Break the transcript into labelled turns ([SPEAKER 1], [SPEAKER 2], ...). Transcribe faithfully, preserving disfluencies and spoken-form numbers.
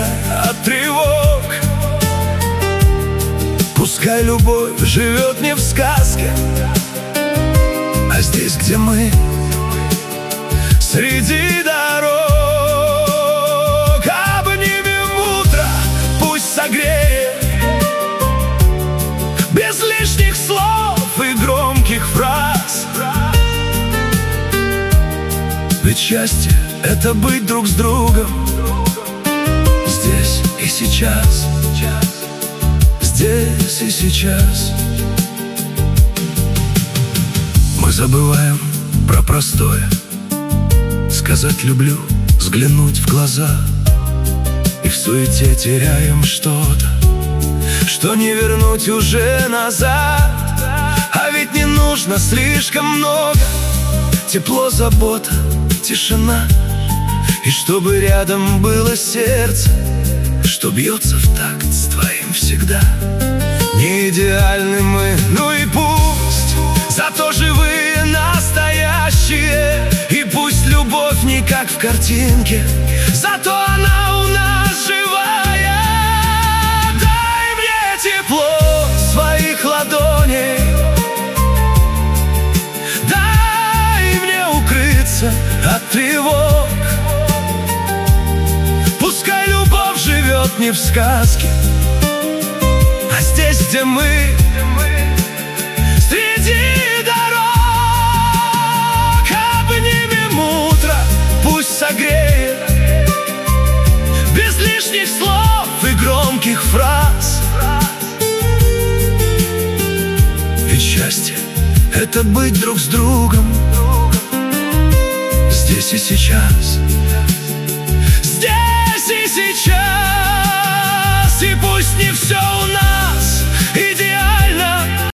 [SPEAKER 1] укрыться от тревог. Пускай любовь живет не в сказке, а здесь, где мы, среди дорог. Обнимем утро, пусть согреет, без лишних слов и громких фраз. Ведь счастье — это быть друг с другом здесь и сейчас, здесь и сейчас. Мы забываем про простое: сказать «люблю», взглянуть в глаза. И в суете теряем что-то, что не вернуть уже назад. А ведь не нужно слишком много: тепло, забота, тишина. И чтобы рядом было сердце, что бьется в такт с твоим всегда. Не идеальны мы, ну и пусть, зато живые, настоящие. И пусть любовь не как в картинке, зато она у нас живая. Дай мне тепло своих ладоней, дай мне укрыться от тревог. Пускай любовь живет не в сказке, а здесь, где мы, среди дорог. Обнимем утро, пусть согреет, без лишних слов и громких фраз. Ведь счастье — это быть друг с другом здесь и сейчас, здесь и сейчас. И пусть не все